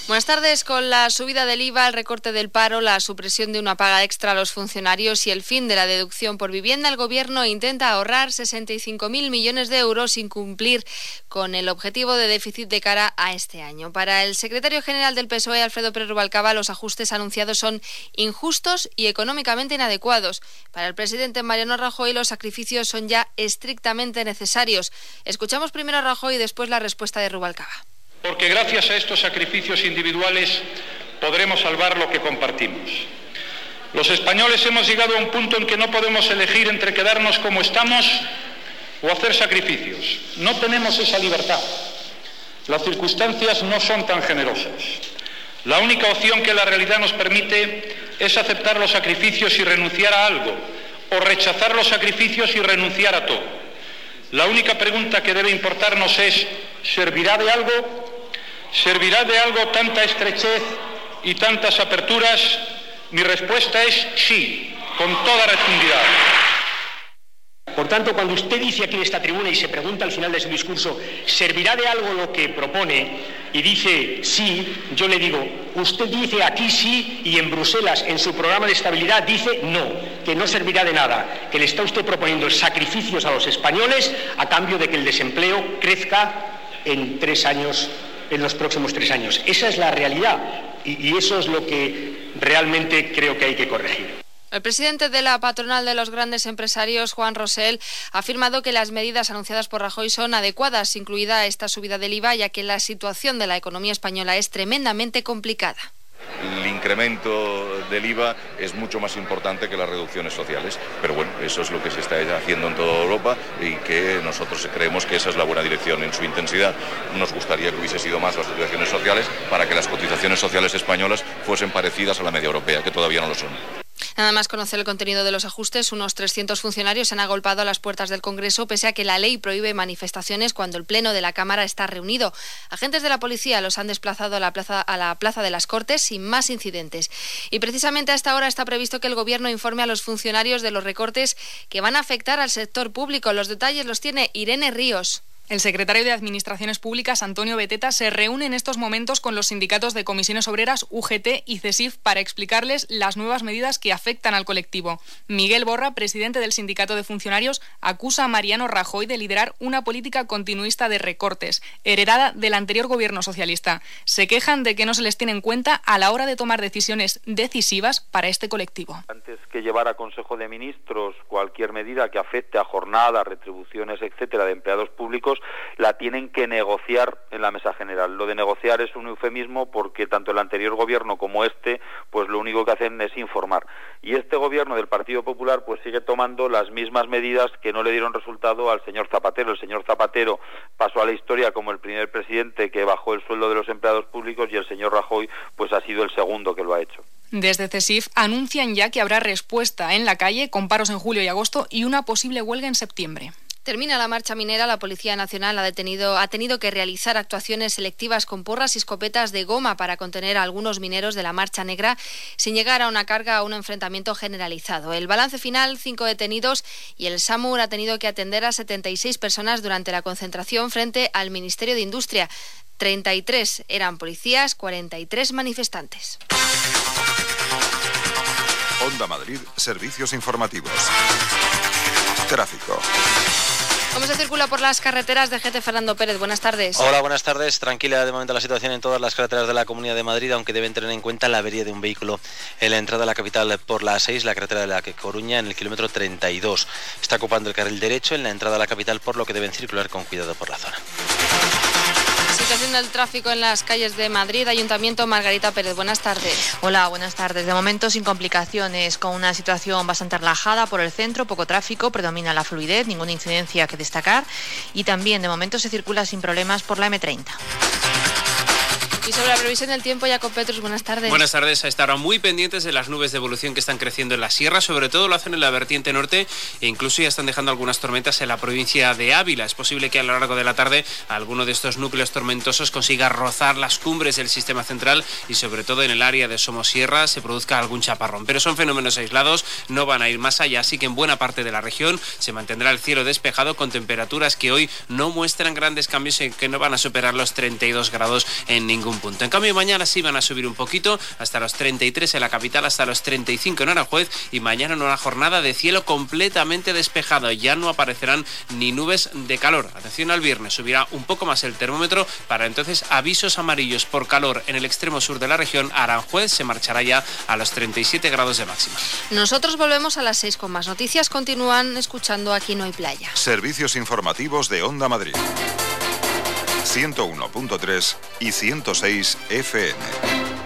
Buenas tardes. Con la subida del IVA, el recorte del paro, la supresión de una paga extra a los funcionarios y el fin de la deducción por vivienda, el Gobierno intenta ahorrar 65.000 millones de euros sin cumplir con el objetivo de déficit de cara a este año. Para el secretario general del PSOE, Alfredo Pérez Rubalcaba, los ajustes anunciados son injustos y económicamente inadecuados. Para el presidente Mariano Rajoy, los sacrificios son ya estrictamente necesarios. Escuchamos primero a Rajoy y después la respuesta de Rubalcaba. Porque gracias a estos sacrificios individuales podremos salvar lo que compartimos. Los españoles hemos llegado a un punto en que no podemos elegir entre quedarnos como estamos o hacer sacrificios. No tenemos esa libertad. Las circunstancias no son tan generosas. La única opción que la realidad nos permite es aceptar los sacrificios y renunciar a algo, o rechazar los sacrificios y renunciar a todo. La única pregunta que debe importarnos es: ¿servirá de algo? ¿Servirá de algo tanta estrechez y tantas aperturas? Mi respuesta es sí, con toda rotundidad. Por tanto, cuando usted dice aquí en esta tribuna y se pregunta al final de su discurso, ¿servirá de algo lo que propone? Y dice sí, yo le digo, usted dice aquí sí y en Bruselas, en su programa de estabilidad, dice no, que no servirá de nada, que le está usted proponiendo sacrificios a los españoles a cambio de que el desempleo crezca en 3 años, en los próximos 3 años. Esa es la realidad y eso es lo que realmente creo que hay que corregir. El presidente de la patronal de los grandes empresarios, Juan Rosell, ha afirmado que las medidas anunciadas por Rajoy son adecuadas, incluida esta subida del IVA, ya que la situación de la economía española es tremendamente complicada. El incremento del IVA es mucho más importante que las reducciones sociales, pero bueno, eso es lo que se está haciendo en toda Europa y que nosotros creemos que esa es la buena dirección. En su intensidad nos gustaría que hubiese sido más las cotizaciones sociales para que las cotizaciones sociales españolas fuesen parecidas a la media europea, que todavía no lo son. Nada más conocer el contenido de los ajustes, unos 300 funcionarios se han agolpado a las puertas del Congreso pese a que la ley prohíbe manifestaciones cuando el Pleno de la Cámara está reunido. Agentes de la policía los han desplazado a la plaza de las Cortes sin más incidentes. Y precisamente a esta hora está previsto que el Gobierno informe a los funcionarios de los recortes que van a afectar al sector público. Los detalles los tiene Irene Ríos. El secretario de Administraciones Públicas, Antonio Beteta, se reúne en estos momentos con los sindicatos de comisiones obreras, UGT y CESIF para explicarles las nuevas medidas que afectan al colectivo. Miguel Borra, presidente del Sindicato de Funcionarios, acusa a Mariano Rajoy de liderar una política continuista de recortes, heredada del anterior gobierno socialista. Se quejan de que no se les tiene en cuenta a la hora de tomar decisiones decisivas para este colectivo. Antes que llevar a Consejo de Ministros cualquier medida que afecte a jornadas, retribuciones, etcétera, de empleados públicos, la tienen que negociar en la mesa general. Lo de negociar es un eufemismo porque tanto el anterior gobierno como este, pues lo único que hacen es informar. Y este gobierno del Partido Popular pues sigue tomando las mismas medidas que no le dieron resultado al señor Zapatero. El señor Zapatero pasó a la historia como el primer presidente que bajó el sueldo de los empleados públicos y el señor Rajoy pues ha sido el segundo que lo ha hecho. Desde CESIF anuncian ya que habrá respuesta en la calle con paros en julio y agosto y una posible huelga en septiembre. Termina la marcha minera, la Policía Nacional ha tenido que realizar actuaciones selectivas con porras y escopetas de goma para contener a algunos mineros de la Marcha Negra sin llegar a una carga o un enfrentamiento generalizado. El balance final, 5 detenidos y el SAMUR ha tenido que atender a 76 personas durante la concentración frente al Ministerio de Industria. 33 eran policías, 43 manifestantes. Onda Madrid, servicios informativos. Tráfico. ¿Cómo se circula por las carreteras de GT? Fernando Pérez, buenas tardes. Hola, buenas tardes. Tranquila de momento la situación en todas las carreteras de la Comunidad de Madrid, aunque deben tener en cuenta la avería de un vehículo en la entrada a la capital por la A6, la carretera de la Coruña, en el kilómetro 32. Está ocupando el carril derecho en la entrada a la capital, por lo que deben circular con cuidado por la zona. Situación del tráfico en las calles de Madrid. Ayuntamiento, Margarita Pérez, buenas tardes. Hola, buenas tardes. De momento sin complicaciones, con una situación bastante relajada por el centro, poco tráfico, predomina la fluidez, ninguna incidencia que destacar y también de momento se circula sin problemas por la M30. Y sobre la previsión del tiempo, Jacob Petrus, buenas tardes. Buenas tardes. A esta hora muy pendientes de las nubes de evolución que están creciendo en la sierra, sobre todo lo hacen en la vertiente norte e incluso ya están dejando algunas tormentas en la provincia de Ávila. Es posible que a lo largo de la tarde alguno de estos núcleos tormentosos consiga rozar las cumbres del sistema central y sobre todo en el área de Somosierra se produzca algún chaparrón. Pero son fenómenos aislados, no van a ir más allá, así que en buena parte de la región se mantendrá el cielo despejado con temperaturas que hoy no muestran grandes cambios y que no van a superar los 32 grados en ningún punto. En cambio, mañana sí van a subir un poquito, hasta los 33 en la capital, hasta los 35 en Aranjuez, y mañana en una jornada de cielo completamente despejado. Ya no aparecerán ni nubes de calor. Atención al viernes, subirá un poco más el termómetro. Para entonces, avisos amarillos por calor en el extremo sur de la región. Aranjuez se marchará ya a los 37 grados de máxima. Nosotros volvemos a las 6 con más noticias. Continúan escuchando Aquí no hay playa. Servicios informativos de Onda Madrid. 101.3 y 106 FM.